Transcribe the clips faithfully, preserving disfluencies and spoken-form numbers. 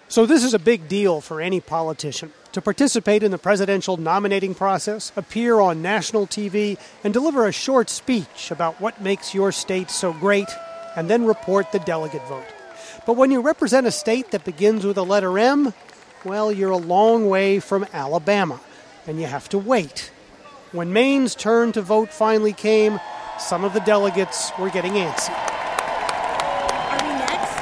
So this is a big deal for any politician, to participate in the presidential nominating process, appear on national T V, and deliver a short speech about what makes your state so great, and then report the delegate vote. But when you represent a state that begins with the letter M, well, you're a long way from Alabama, and you have to wait. When Maine's turn to vote finally came, some of the delegates were getting antsy. Are we next?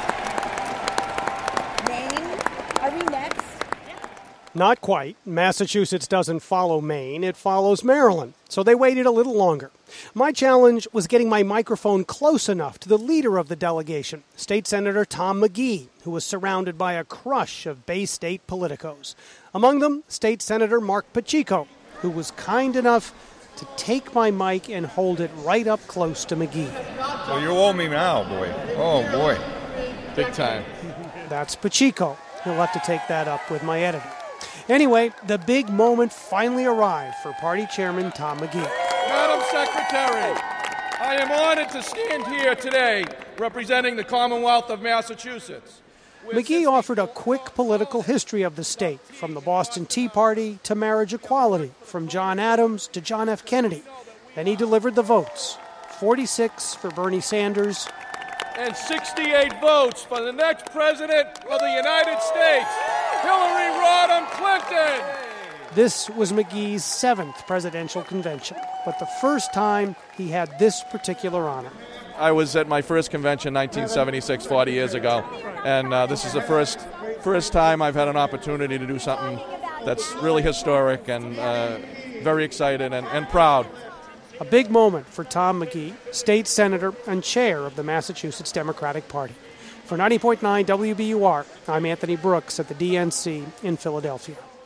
Maine? Are we next? Not quite. Massachusetts doesn't follow Maine, it follows Maryland, so they waited a little longer. My challenge was getting my microphone close enough to the leader of the delegation, State Senator Tom McGee, who was surrounded by a crush of Bay State politicos. Among them, State Senator Mark Pacheco, who was kind enough to take my mic and hold it right up close to McGee. Well, you owe me now, boy. Oh, boy. Big time. That's Pacheco. He'll have to take that up with my editor. Anyway, the big moment finally arrived for Party Chairman Tom McGee. Madam Secretary, I am honored to stand here today representing the Commonwealth of Massachusetts. McGee offered a quick political history of the state, from the Boston Tea Party to marriage equality, from John Adams to John F. Kennedy. Then he delivered the votes, forty-six for Bernie Sanders, and sixty-eight votes for the next president of the United States, Hillary Rodham Clinton. This was McGee's seventh presidential convention, but the first time he had this particular honor. I was at my first convention, nineteen seventy-six, forty years ago, and uh, this is the first first time I've had an opportunity to do something that's really historic, and uh, very excited and, and proud. A big moment for Tom McGee, state senator and chair of the Massachusetts Democratic Party. For ninety point nine W B U R, I'm Anthony Brooks at the D N C in Philadelphia.